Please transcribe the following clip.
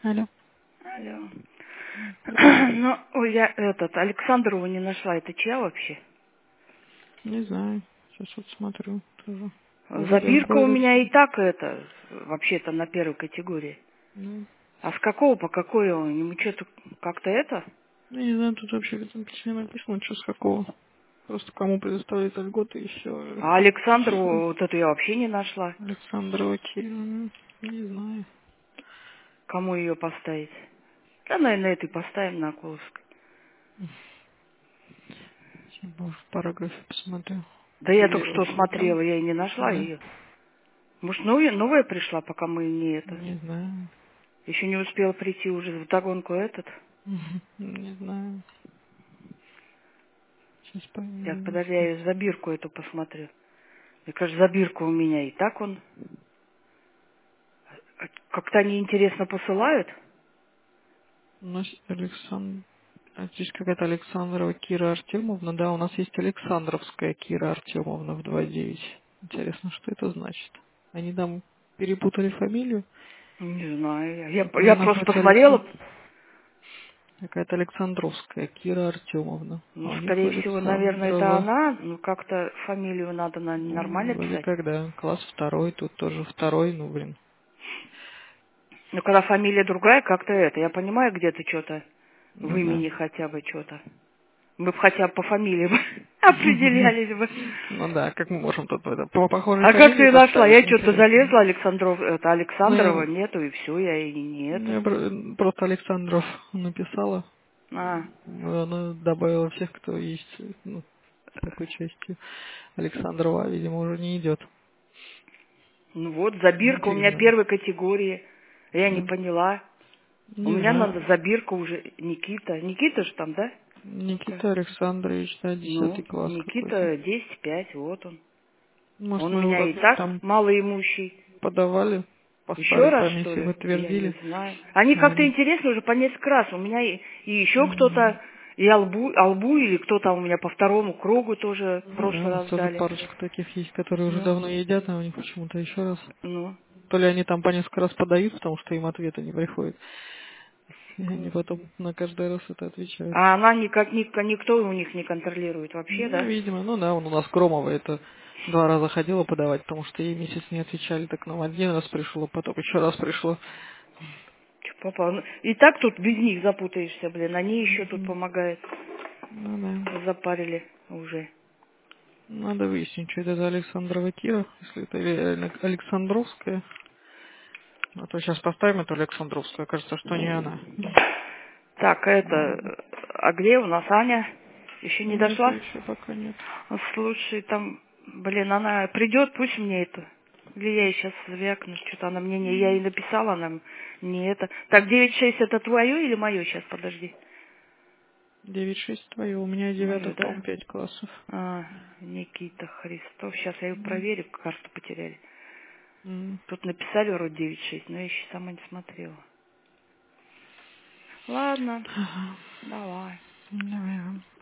Алло. Алло. Привет. Ну, ой, я Александрову не нашла. Это чья вообще? Не знаю. Сейчас вот смотрю тоже. Забирка у меня и Борисовна. так вообще-то на первой категории. Ну, А с какого по какой он? Ему что-то как-то это? я не знаю, тут вообще в этом письме написано, что с какого. Просто кому предоставляется льготы и все. А Александрову вот эту я вообще не нашла. Александрова Кирилла. Не знаю. Кому ее поставить? Да, наверное, этой поставим на Околовской. Сейчас в параграфе посмотрю. Да я только Елена что Светлана. смотрела, я и не нашла Да. ее. Может, новая пришла, пока мы не это. Не знаю. Еще не успела прийти уже вдогонку этот. Не знаю. Сейчас Так, поймем. подожди, я забирку эту посмотрю. Мне кажется, забирка у меня и так он. Как-то они интересно посылают. У нас Александр... А здесь какая-то Александрова Кира Артемовна. Да, у нас есть Александровская Кира Артемовна в 2.9. Интересно, что это значит? Они там перепутали фамилию? Не знаю. Я Она просто находится посмотрела. какая-то Александровская Кира Артемовна. А Ну, у них скорее вроде всего, наверное, это Сандрова. она. Ну, как-то фамилию надо нормально Вроде писать. как, да. Класс второй, тут тоже второй, ну, блин. Но когда фамилия другая, как-то это. Я понимаю, где-то что-то в Ну да. имени хотя бы что-то. Мы бы хотя бы по фамилии бы определялись бы. Ну да, как мы можем тут это, по похожей А как ты фамилии ее нашла? поставить, Я что-то интересно. залезла, это Ну, Александрова я, нету, и все, я и не это. я просто Александров написала. А, Она добавила всех, кто есть, ну, с такой частью. Александрова, видимо, уже не идет. ну вот, забирка у меня Интересно. первой категории. Я не Ну, поняла. У не меня надо знаю. забирка уже Никита. Никита же там, да? Ну-ка. Никита Александрович, да, 10 Ну, класс какой-то. Никита 10-5, вот он. Может, Он у мы его меня и как-нибудь так там малоимущий. подавали по Еще старой раз, что памяти, ли? Я не подтвердили. знаю. Они А как-то они... интересно уже по несколько раз. У меня и еще Мгм. кто-то, и Албу, или кто там у меня по второму кругу тоже в Ну да, у прошлый нас раз тоже дали. парочку таких есть, которые уже Ну, давно едят, а у них почему-то еще раз. ну. То ли они там по несколько раз подают, потому что им ответа не приходит. И они потом на каждый раз это отвечают. А она никто у них не контролирует вообще, Ну, да? видимо, ну да, он у нас Громова это 2 раза ходила подавать, потому что ей месяц не отвечали, так нам 1 раз пришло, потом еще раз пришло. Чё, папа, ну, и так тут без них запутаешься, блин. Они еще тут Мгм. помогают. Ну да. Запарили уже. Надо выяснить, что это за Александрова Кира, если это Александровская. А то сейчас поставим эту Александровскую, кажется, что не она. Так, а где у нас Аня? Еще не Нету дошла? еще пока нет. Слушай, там, блин, она придет, пусть мне это. Или я ей сейчас звякну, что-то она мне не... Я ей написала, она не это. Так, 9-6 это твое или мое сейчас, подожди. 9-6 твое, у меня Мое, 9, да? по-моему, 5 классов. А, Никита Христов. Сейчас я ее М. проверю, карту потеряли. М. Тут написали вроде 9-6, но я еще сама не смотрела. Ладно, Ага. давай. Давай.